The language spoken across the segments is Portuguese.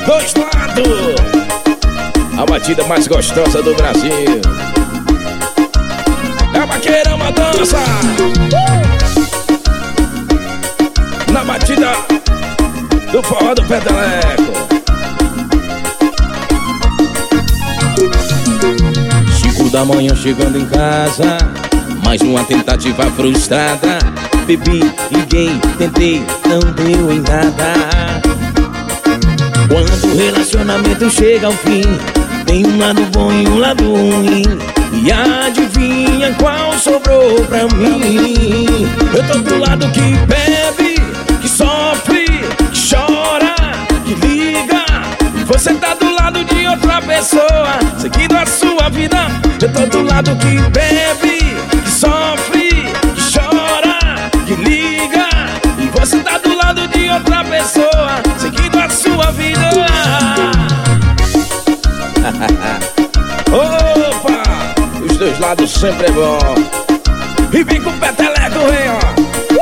Dois lados, a batida mais gostosa do Brasil. É a Vaqueirama dança na batida do forró do Peteleco. 5 da manhã chegando em casa, mais uma tentativa frustrada. Bebi, liguei, tentei, não deu em nada. Quando o relacionamento chega ao fim, tem um lado bom e um lado ruim. E adivinha qual sobrou pra mim? Eu tô do lado que bebe, que sofre, que chora, que liga. Você tá do lado de outra pessoa, seguindo a sua vida. Eu tô do lado que bebe, que sofre, que chora, que liga. E você tá do lado de outra pessoa, seguindo a sua vida. Opa! Os dois lados sempre é bom. E vem com o Peteleco, vem, ó.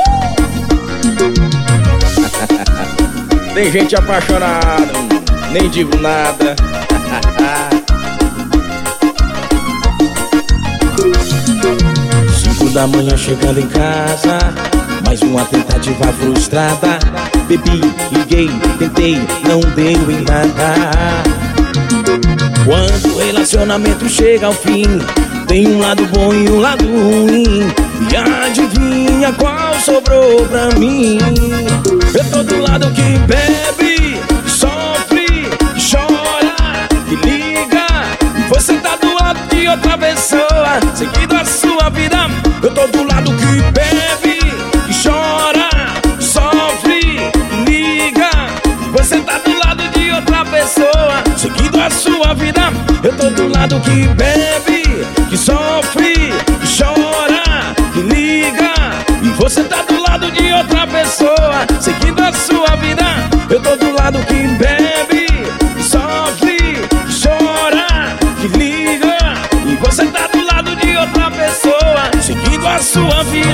Tem gente apaixonada, nem digo nada. 5 da manhã chegando em casa, mais uma tentativa frustrada. Bebi, liguei, tentei, não deu em nada. Quando o relacionamento chega ao fim, tem um lado bom e um lado ruim. E adivinha qual sobrou pra mim? Eu tô do lado que bebe, que sofre, que chora, que liga. Você tá do lado de outra pessoa, seguindo a sua vida. Eu tô do lado que bebe, que chora, que sofre, que liga. Você tá do lado de outra pessoa, seguindo a sua vida. Eu tô do lado que bebe, que sofre, que chora, que liga. E você tá do lado de outra pessoa, seguindo a sua vida. Eu tô do lado que bebe, que sofre, que chora, que liga. E você tá do lado de outra pessoa, seguindo a sua vida.